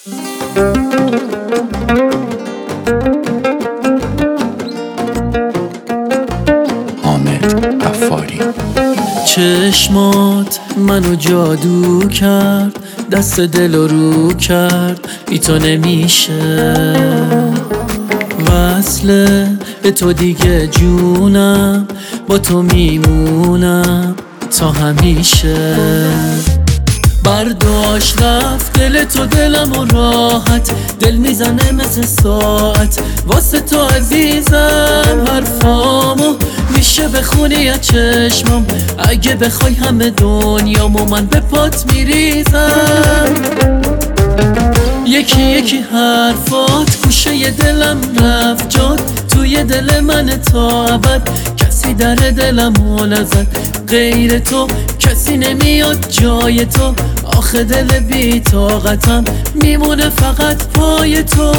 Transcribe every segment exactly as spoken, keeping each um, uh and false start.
حامد غفاری. چشمات منو جادو کرد، دست دل رو کرد، بی تو نمیشه وصله به تو دیگه جونم، با تو میمونم تا همیشه. برداشت رفت دل تو دلم و راحت، دل میزنه مثل ساعت واسه تو عزیزم. حرفامو میشه بخونی از چشمم، اگه بخوای همه دنیامو من به پات میریزم. یکی یکی حرفات گوشه دلم رفت جات، توی دل من تا ابد کسی در دلمو نزد غیر تو، کسی نمیاد جای تو. آخه دل بی طاقتم میمونه فقط پای تو.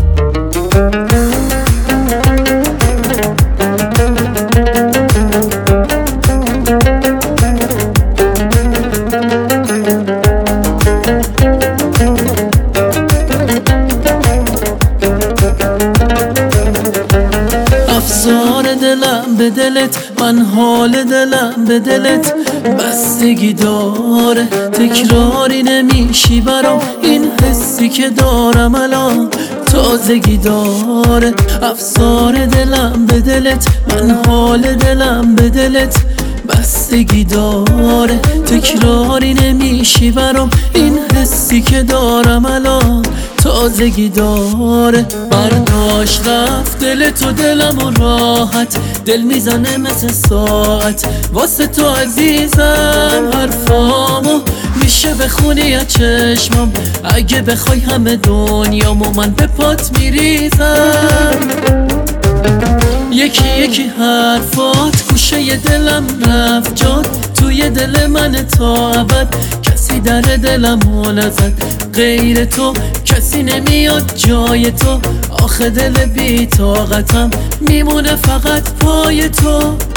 افسار دلم به دلت، من حال دلم به دلت بستگی داره. تکراری نمیشی برام، این حسی که دارم الان تازگی داره. افسار دلم به دلت، من حال دلم به دلت بستگی داره. تکراری نمیشی برام، این حسی که دارم الان تازگی داره. برداشت رفت دل تو دلم و راحت، دل میزنه مثل ساعت واسه تو عزیزم. حرفامو میشه بخونی از چشمم، اگه بخوای همه دنیامو من به پات میریزم. یکی یکی حرفات گوشه دلم رفت جات، توی دل من تا ابد کسی در دلمو نزد غیر تو، کسی نمیاد جای تو. آخه دل بی طاقتم میمونه فقط پای تو.